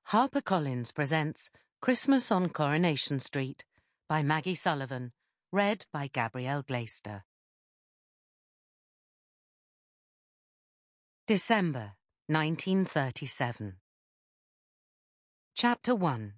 HarperCollins presents Christmas on Coronation Street by Maggie Sullivan, read by Gabrielle Glaister. December 1937. Chapter 1.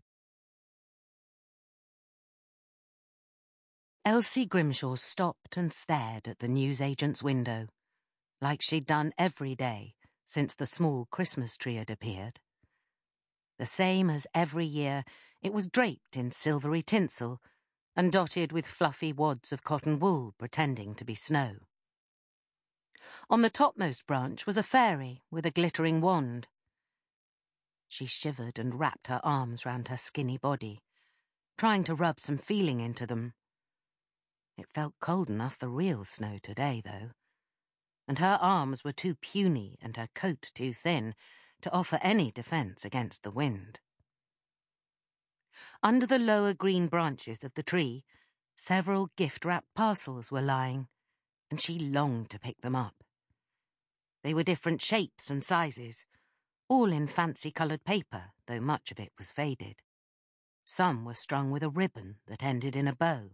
Elsie Grimshaw stopped and stared at the newsagent's window, like she'd done every day since the small Christmas tree had appeared. The same as every year, it was draped in silvery tinsel and dotted with fluffy wads of cotton wool pretending to be snow. On the topmost branch was a fairy with a glittering wand. She shivered and wrapped her arms round her skinny body, trying to rub some feeling into them. It felt cold enough for real snow today, though, and her arms were too puny and her coat too thin to offer any defence against the wind. Under the lower green branches of the tree, several gift-wrapped parcels were lying, and she longed to pick them up. They were different shapes and sizes, all in fancy-coloured paper, though much of it was faded. Some were strung with a ribbon that ended in a bow.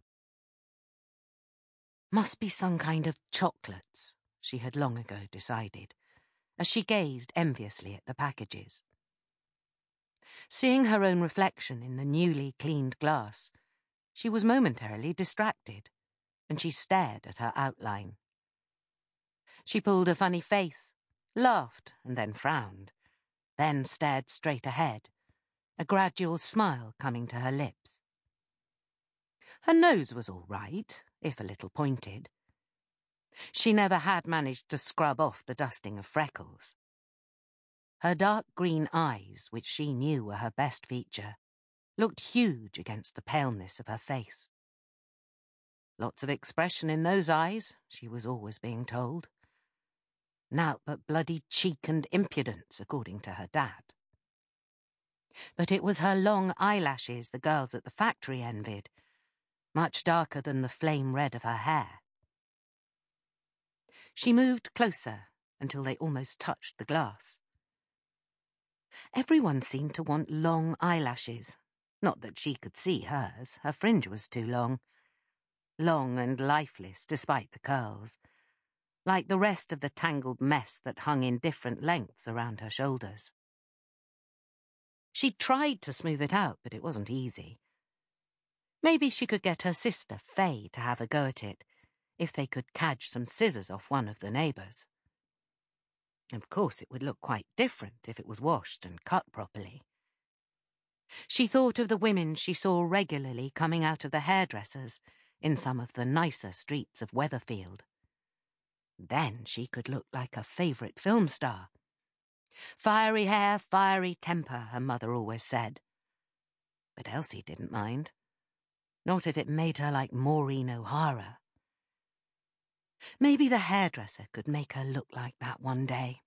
Must be some kind of chocolates, she had long ago decided, as she gazed enviously at the packages. Seeing her own reflection in the newly cleaned glass, she was momentarily distracted, and she stared at her outline. She pulled a funny face, laughed and then frowned, then stared straight ahead, a gradual smile coming to her lips. Her nose was all right, if a little pointed. She never had managed to scrub off the dusting of freckles. Her dark green eyes, which she knew were her best feature, looked huge against the paleness of her face. Lots of expression in those eyes, she was always being told. Naught but bloody cheek and impudence, according to her dad. But it was her long eyelashes the girls at the factory envied, much darker than the flame red of her hair. She moved closer until they almost touched the glass. Everyone seemed to want long eyelashes. Not that she could see hers, her fringe was too long. Long and lifeless despite the curls, like the rest of the tangled mess that hung in different lengths around her shoulders. She tried to smooth it out, but it wasn't easy. Maybe she could get her sister, Faye, to have a go at it, if they could cadge some scissors off one of the neighbours. Of course, it would look quite different if it was washed and cut properly. She thought of the women she saw regularly coming out of the hairdressers in some of the nicer streets of Weatherfield. Then she could look like a favourite film star. Fiery hair, fiery temper, her mother always said. But Elsie didn't mind. Not if it made her like Maureen O'Hara. Maybe the hairdresser could make her look like that one day.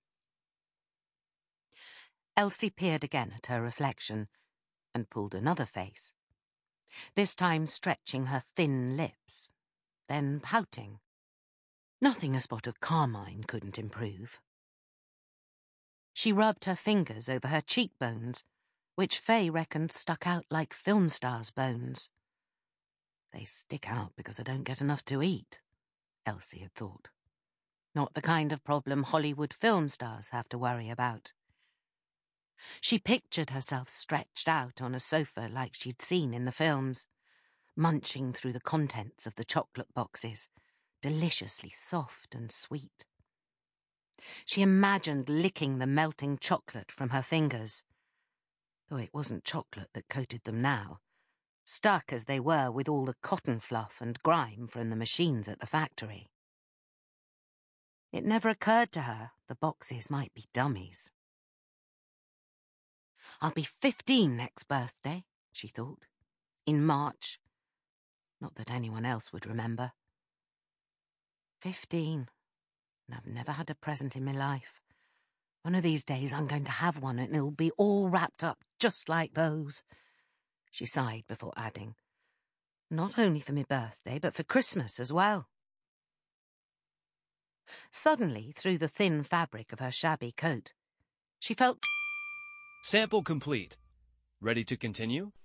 Elsie peered again at her reflection and pulled another face, this time stretching her thin lips, then pouting. Nothing a spot of carmine couldn't improve. She rubbed her fingers over her cheekbones, which Faye reckoned stuck out like film stars' bones. They stick out because I don't get enough to eat, Elsie had thought. Not the kind of problem Hollywood film stars have to worry about. She pictured herself stretched out on a sofa like she'd seen in the films, munching through the contents of the chocolate boxes, deliciously soft and sweet. She imagined licking the melting chocolate from her fingers, though it wasn't chocolate that coated them now, stuck as they were with all the cotton fluff and grime from the machines at the factory. It never occurred to her the boxes might be dummies. I'll be 15 next birthday, she thought, in March. Not that anyone else would remember. 15, and I've never had a present in my life. One of these days I'm going to have one and it'll be all wrapped up just like those. She sighed before adding, not only for my birthday, but for Christmas as well. Suddenly, through the thin fabric of her shabby coat, she felt... Sample complete. Ready to continue?